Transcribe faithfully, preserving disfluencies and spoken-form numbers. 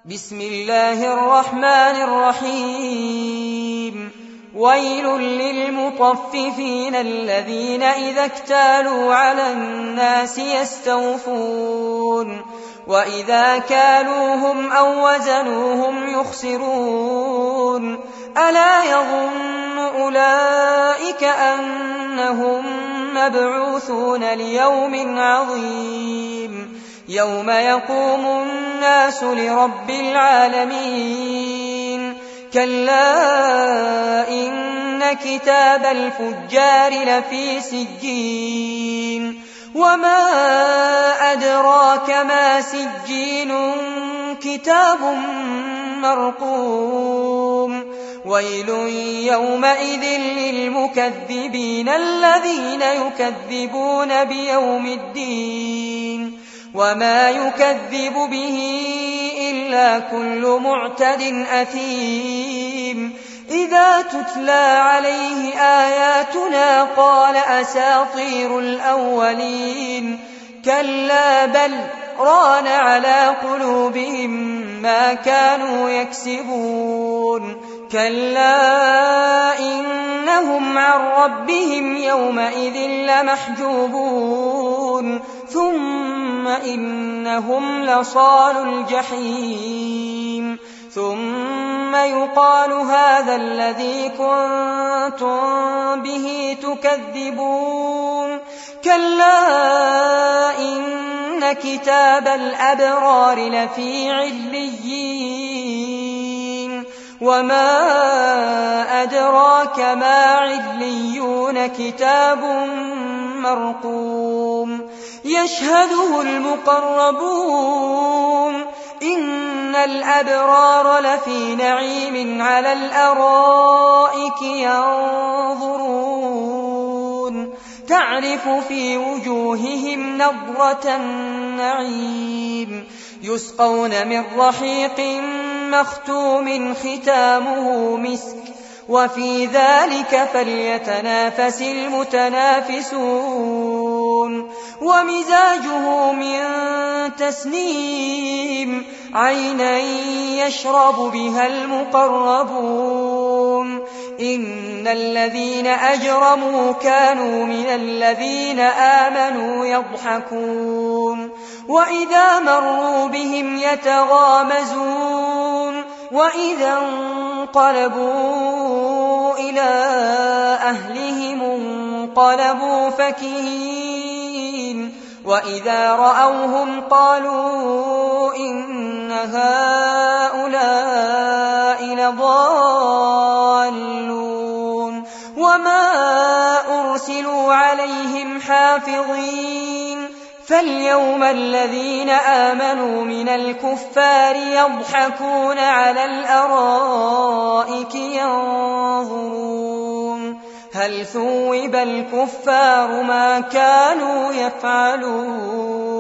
بسم الله الرحمن الرحيم ويل للمطففين الذين إذا اكتالوا على الناس يستوفون وإذا كالوهم أو وزنوهم يخسرون ألا يظن أولئك أنهم مبعوثون ليوم عظيم يوم يقوم الناس لرب العالمين كلا إن كتاب الفجار لفي سجين وما أدراك ما سجين كتاب مرقوم ويل يومئذ للمكذبين الذين يكذبون بيوم الدين وما يكذب به إلا كل معتد أثيم إذا تتلى عليه آياتنا قال أساطير الأولين كلا بل ران على قلوبهم ما كانوا يكسبون كلا إنهم عن ربهم يومئذ لمحجوبون ثم إنهم لصال الجحيم ثم يقال هذا الذي كنتم به تكذبون كلا إن كتاب الأبرار لفي عليين وما أدراك ما عليون كتاب مرقوم يشهده المقربون إن الأبرار لفي نعيم على الأرائك ينظرون تعرف في وجوههم نضرة النعيم يسقون من رحيق مختوم ختامه مسك وفي ذلك فليتنافس المتنافسون ومزاجه من تسنيم عينا يشرب بها المقربون إن الذين أجرموا كانوا من الذين آمنوا يضحكون وإذا مروا بهم يتغامزون وإذا انقلبوا إلى أهلهم انقلبوا فكهين وإذا رأوهم قالوا إن هؤلاء لضالون وما أرسلوا عليهم حافظين فاليوم الذين آمنوا من الكفار يضحكون على الأرائك ينظرون هل ثوب الكفار ما كانوا يفعلون